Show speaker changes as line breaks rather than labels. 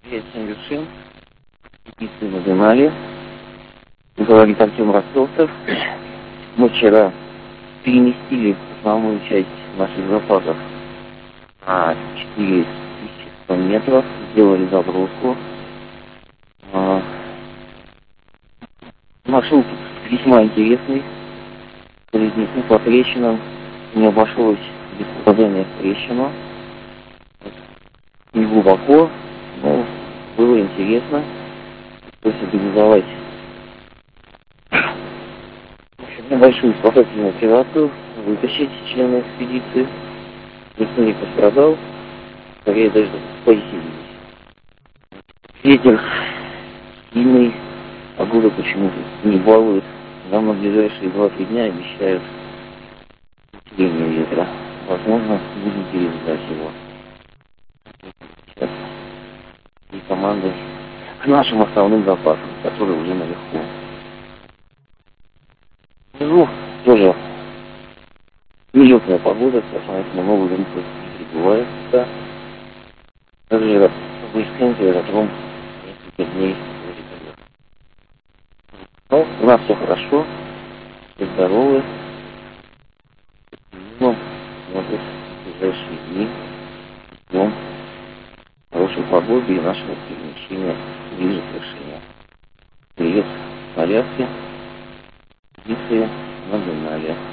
7 вершин, экспедиции на Денали, говорит Артем Ростовцев. Мы вчера переместили основную часть наших запасов на 4100 метров, сделали заброску. Маршрут весьма интересный, колесники по трещинам, не обошлось без попадания в трещину. Не глубоко, но было интересно. То есть организовать небольшую спасательную операцию, вытащить члены экспедиции. Никто не пострадал, скорее даже повеселились. Ветер сильный, погода почему-то не балует. Нам на ближайшие 2-3 дня обещают усиление ветра. Возможно, будем переждать его. Сейчас и команды к нашим основным запасам, которые уже наверху. Внизу тоже нелетная погода, соответственно, новые группы не прибываются. Также близким аэродром несколько дней. Но у нас все хорошо, все здоровы. Но смотрят в ближайшие дни ждем хорошей погоды и нашего перемещения ближе к вершине. Привет, Аляске, экспедиции на Денали.